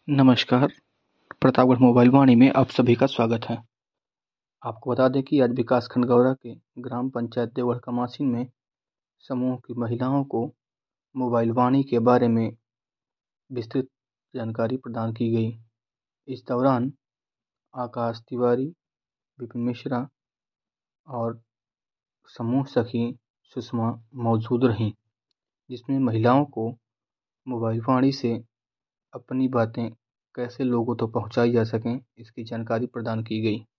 नमस्कार, प्रतापगढ़ मोबाइल वाणी में आप सभी का स्वागत है। आपको बता दें कि आज विकासखंड गौरा के ग्राम पंचायत देवगढ़ कमासीन में समूह की महिलाओं को मोबाइल वाणी के बारे में विस्तृत जानकारी प्रदान की गई। इस दौरान आकाश तिवारी, विपिन मिश्रा और समूह सखी सुषमा मौजूद रहीं, जिसमें महिलाओं को मोबाइल वाणी से अपनी बातें कैसे लोगों तक पहुंचाई जा सकें, इसकी जानकारी प्रदान की गई।